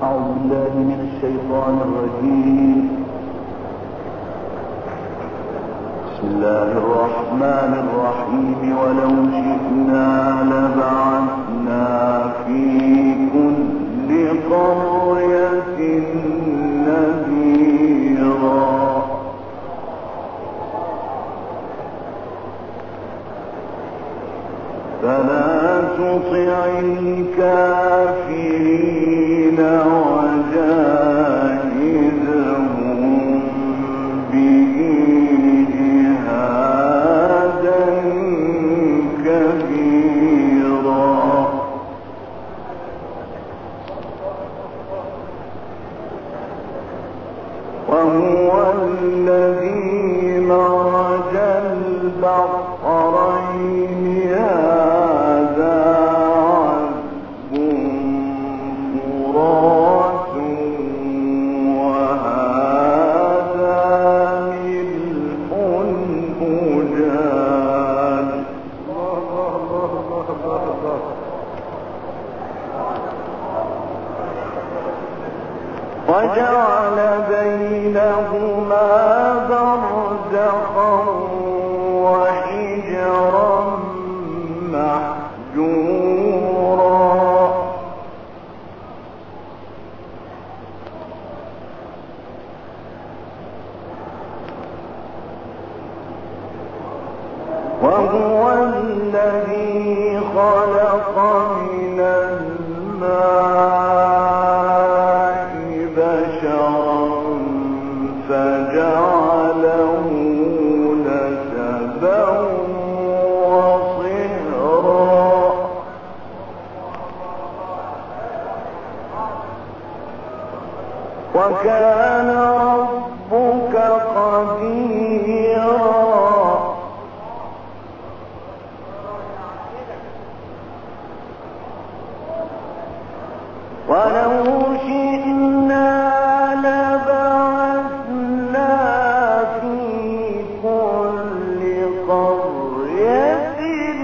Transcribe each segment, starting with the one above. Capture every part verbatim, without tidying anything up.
الشيطان الرجيم. بسم الله الرحمن الرحيم. ولو شئنا لبعثنا في كل قرية نذيرا فلا تطع الكافرين وجاهدهم به جهادا كبيرا وهو الذي مرج البحرين وجعل بينهما برزخا وحجرا محجورا وهو الذي خلق من الماء فجعله نسبا وصهرا وكان ربك قديرا ولو شئنا لبعثنا في كل قرية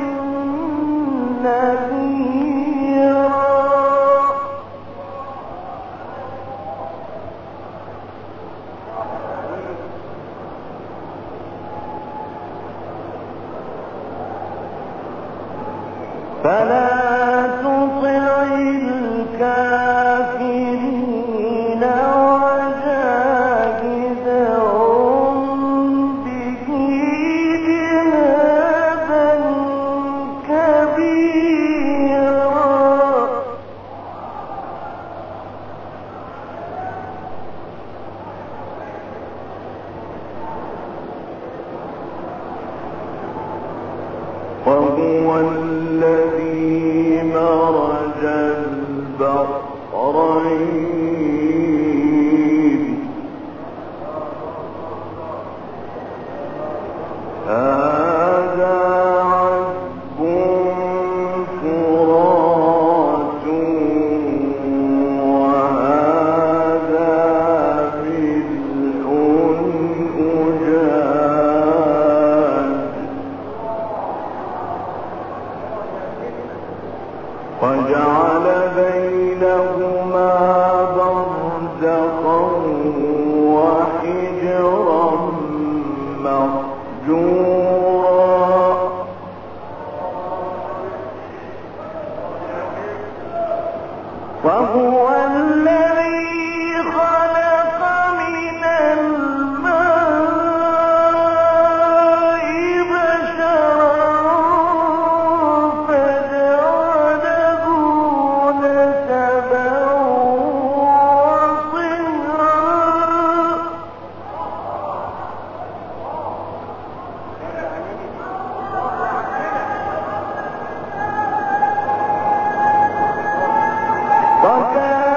نذيرا فلا تطع الكافرين وجاهدهم به جهادا كبيرا وهو الذي مرج البحرين هذا عذب فرات وهذا ملح أجاج وجعل بينهما برزخا وحجرا مهجورا وهو الذي خلق من الماء بشرا فجعله نسبا وصهرا وكان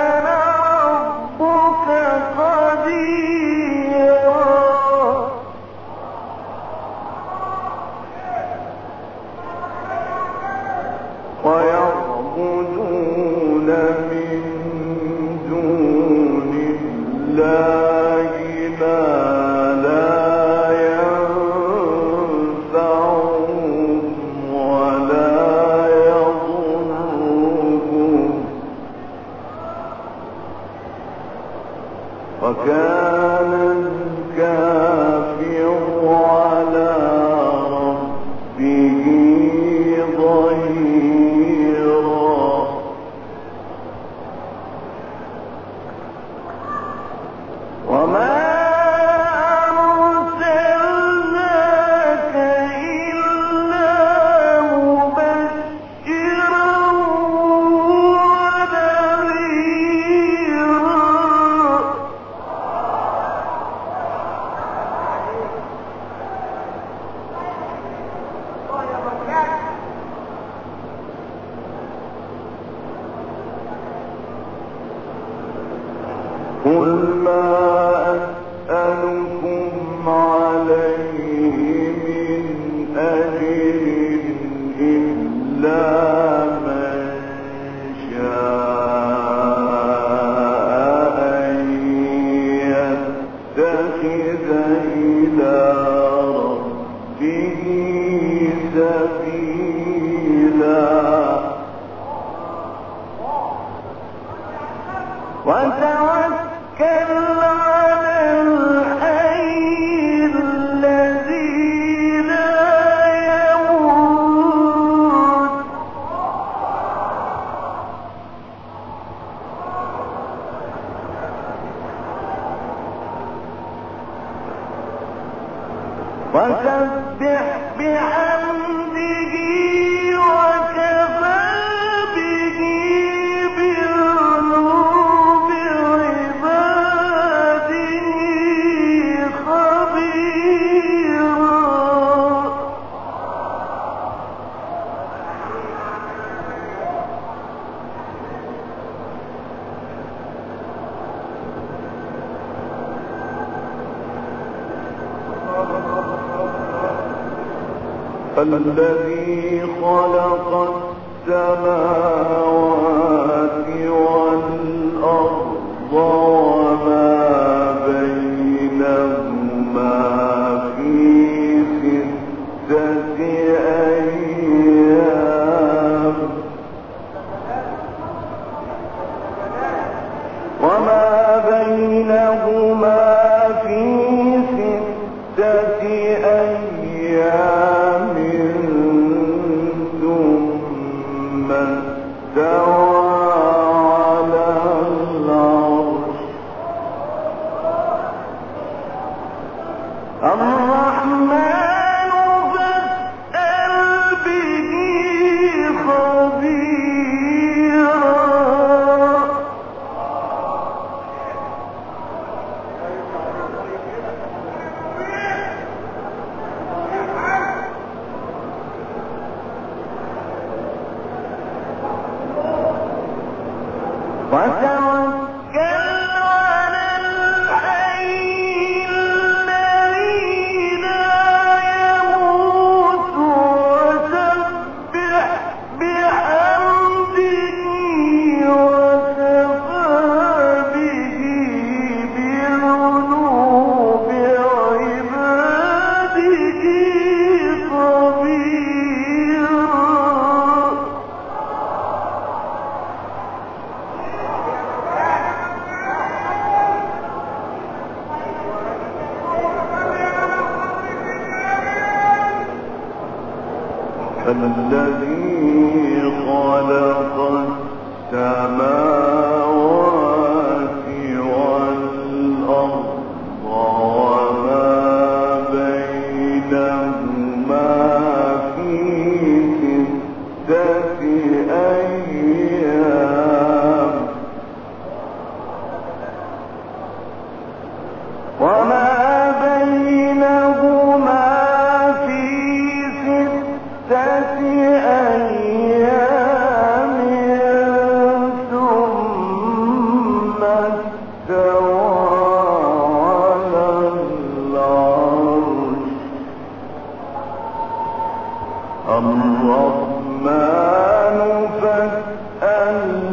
الذي خلق السماوات والأرض وما بينهما في ستة أيام وما بينهما في ستة أيام ثم استوى على العرش الرحمن فاسأل به خبيرا وتوكل على الحي الذي لا يموت وسبح بحمده وكفى به بذنوب عباده خبيرا الذي خلق السماوات والأرض وما بينهما في ستة أيام وما بينهما في ستة أيام ثم استوى على العرش الرحمن فاسأل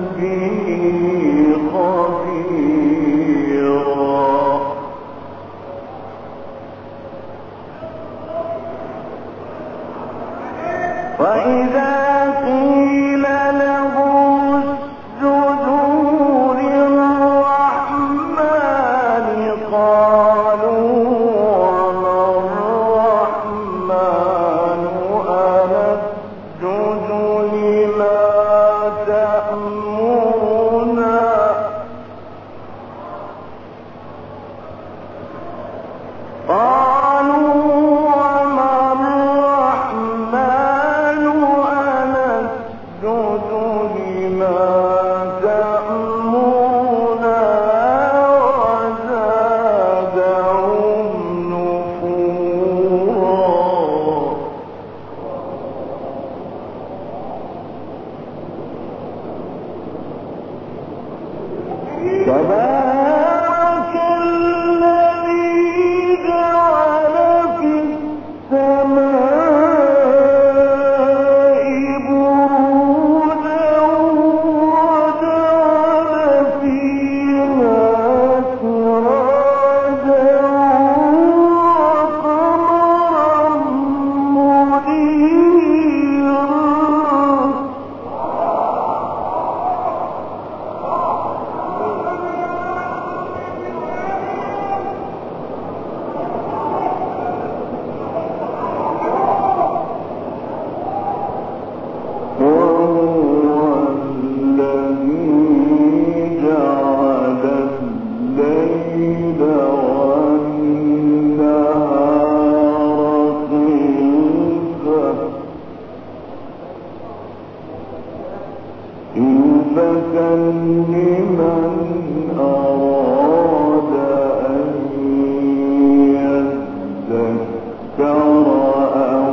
تبارك الذي جعل في السماء بروجا وجعل فيها سراجا وقمرا منيرا. لمن أراد أن يذكر أو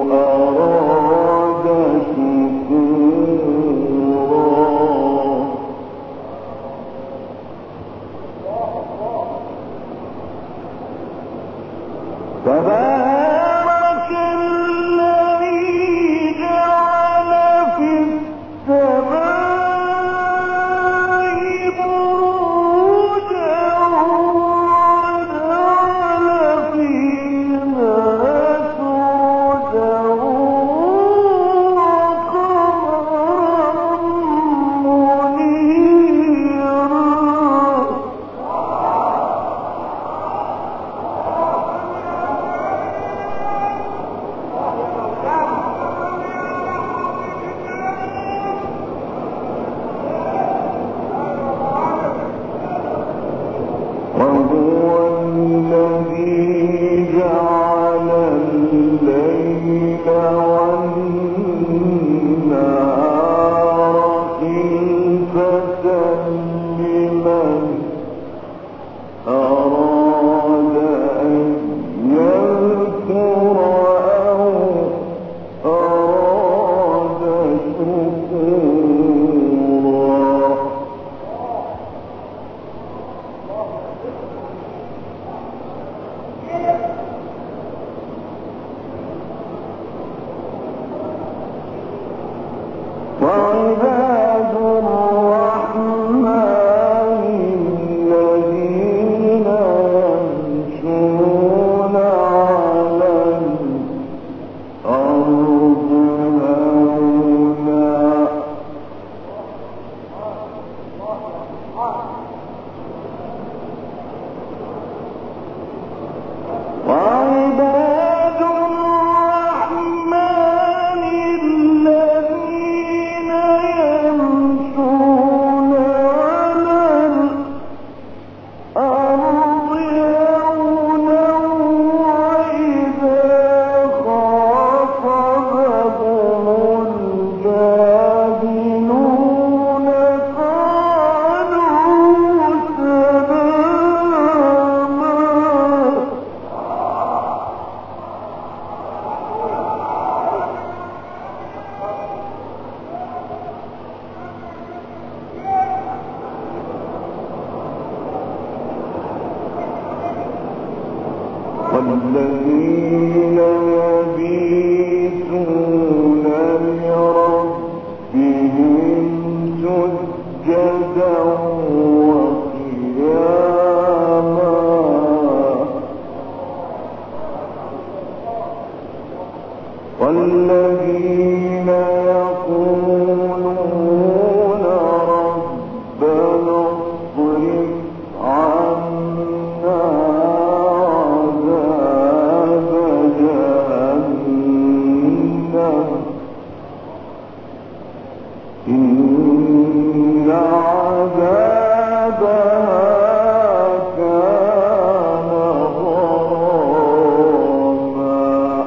أراد شكورا. تبارك الذي جعل في السماء بروجا وجعل فيها سرجا وقمرا منيرا. وهو الذي جعل الليل والنهار خلفة لمن أراد أن يذكر أو أراد شكورا. وعباد الرحمن الذين يمشون على الأرض هونا وعباد الرحمن الذين يمشون على الأرض هونا وإذا خاطبهم الجاهلون قالوا سلاما. والذين يبيتون لربهم سجدا وقياما. والذين يقولون ربنا اصرف عنا عذاب جهنم إن عذابها كان غراما.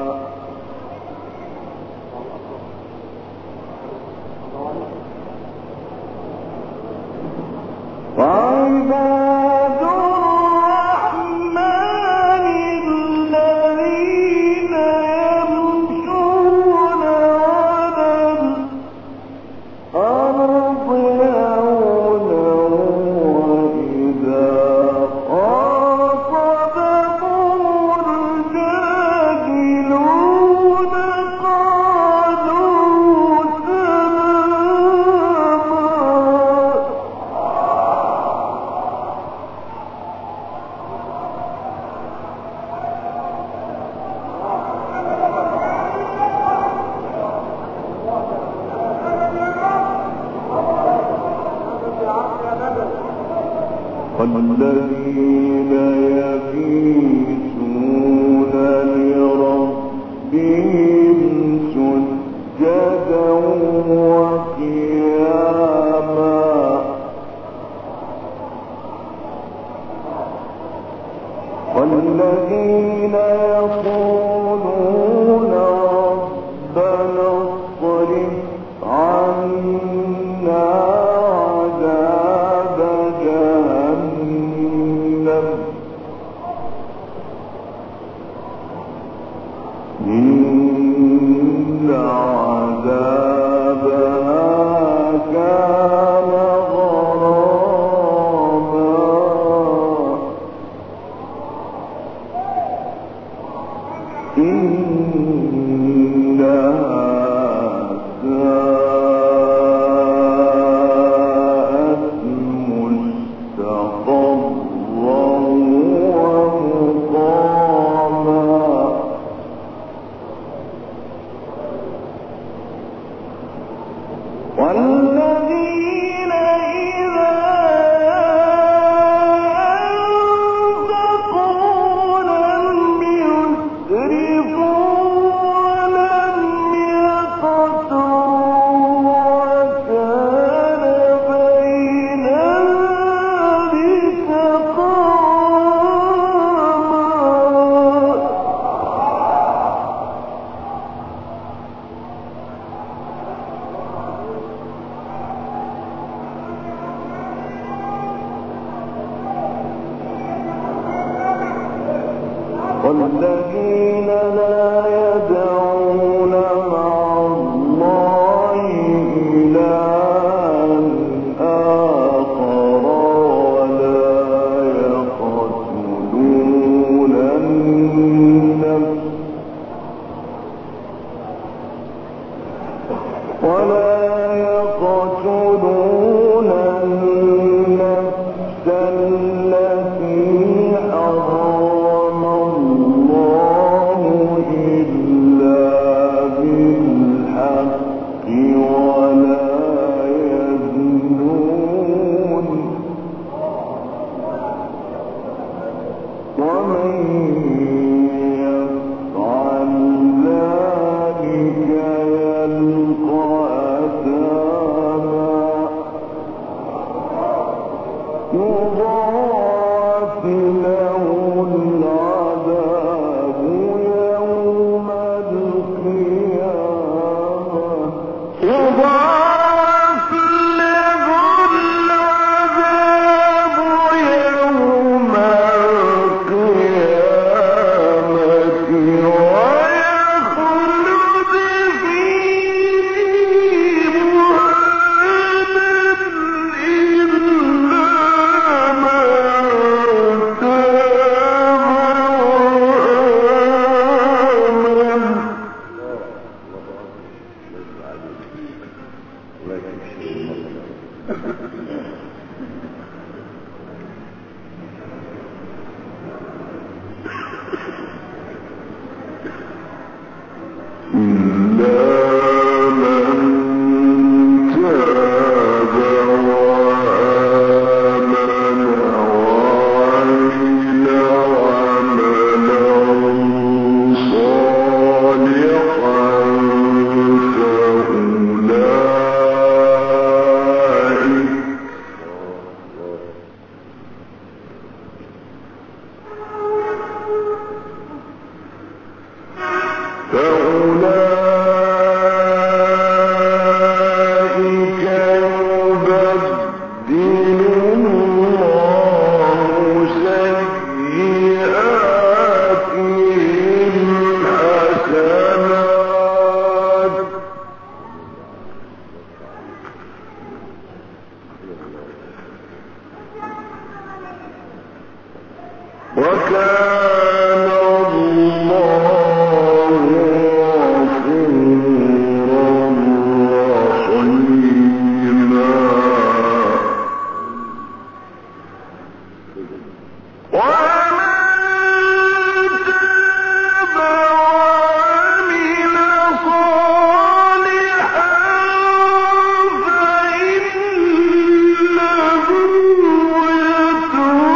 وعباد الرحمن الذين يمشون على الأرض هونا والذين يبيتون لربهم سجدا وقياما والذين يقولون ربنا اصرف عنا عذاب جهنم إن عذابها كان غراما إنها ساءت مستقرا ومقاما والذين إذا أنفقوا لم يسرفوا ولم يقتروا وكان بين ذلك قواما والذين لا يدعون مع الله إلها آخر ولا يقتلون النفس ولا يقتلون النفس التي حرم الله إلا بالحق ولا يزنون ومن يفعل ذلك يلقى أثاما يضاعف له العذاب يوم القيامة يضاعف له العذاب يوم القيامة ويخلد فيه مهانا إلا من وكان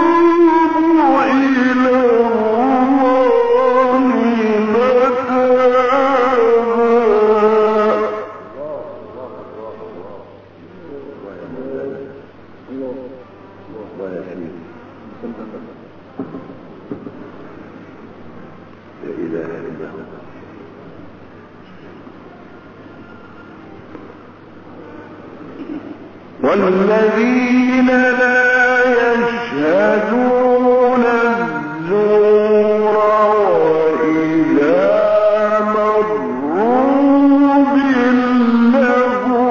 والذين لا يشهدون الزور وإذا مروا باللغو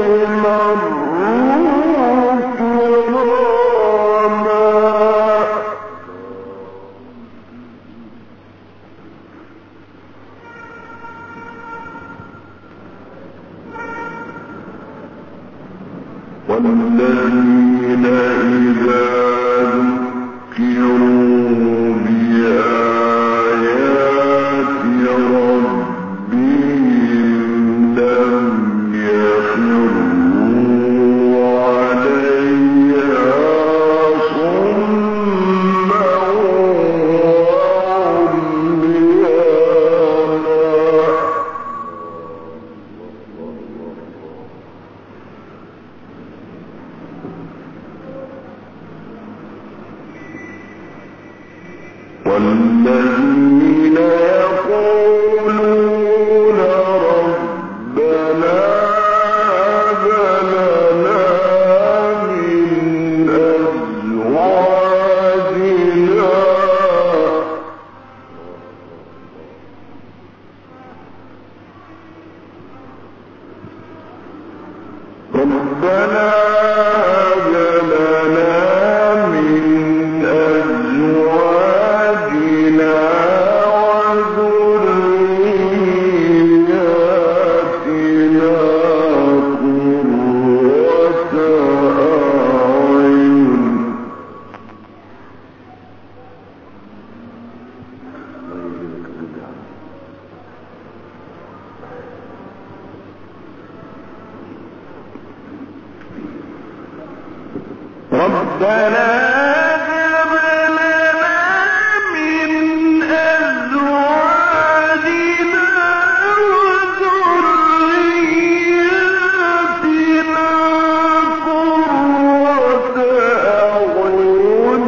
مروا كراما والذين إذا ذكروا بآيات ربهم لم يخروا عليها صما وعميانا والذين يقولون ربنا هب لنا من أزواجنا ربنا هب لنا من أزواجنا وذرياتنا قرة أعين ربنا هب لنا من أزواجنا وذرياتنا قرة أعين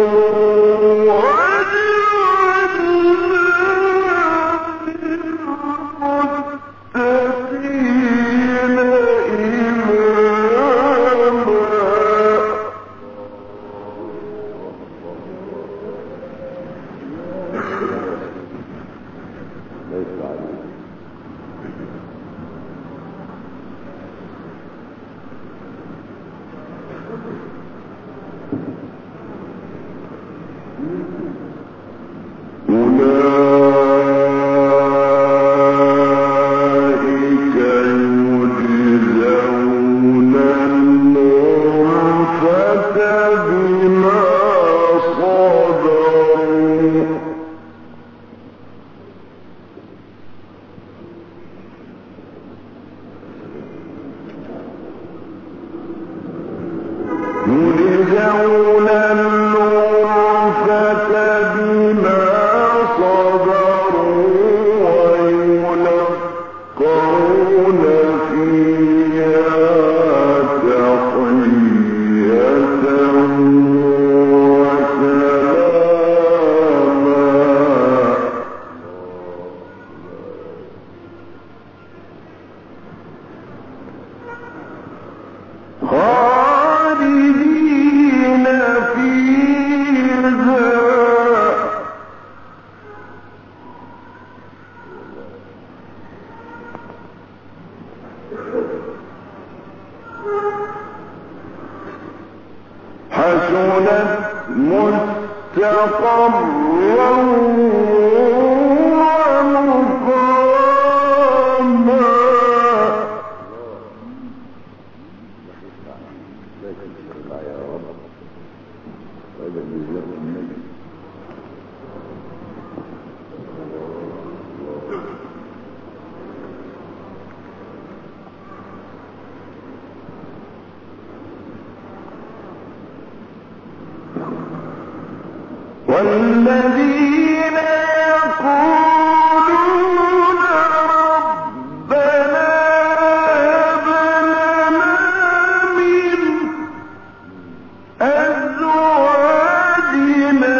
واجعلنا للمتقين إماما أولئك يجزون الغرفة بما صبروا يجزون الغرفة بما صبروا ويلقون فيها تحية وسلاما خالدين فيها حسنت مستقرا ومقاما والذين يقولون ربنا هب لنا من أزواجنا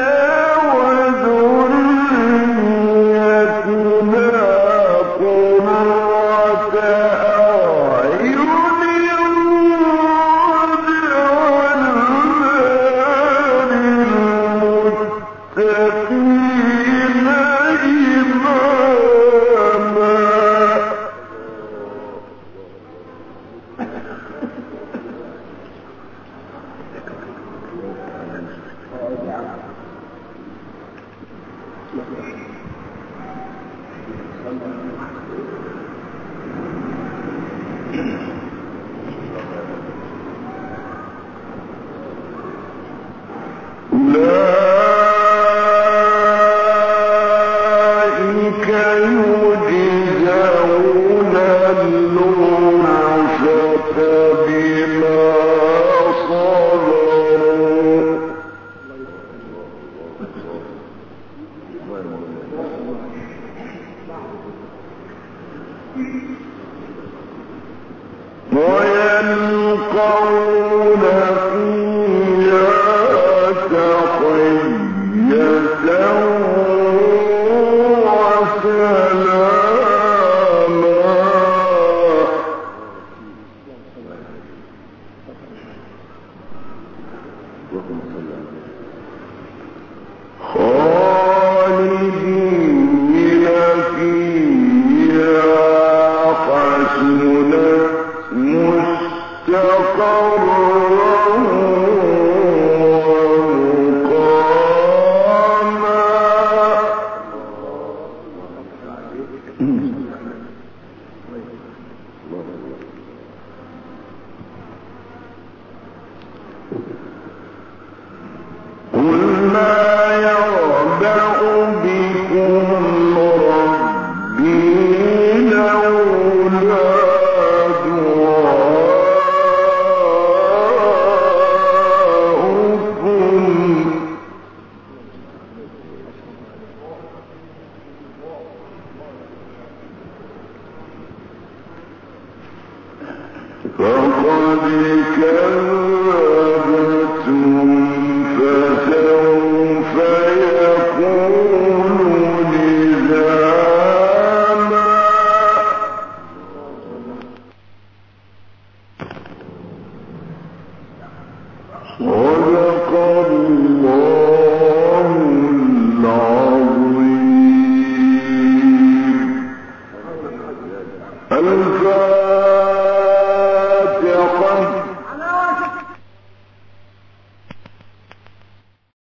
وذريتنا قرة أعين بما صبروا ويلقون فيها تحية الفاتحة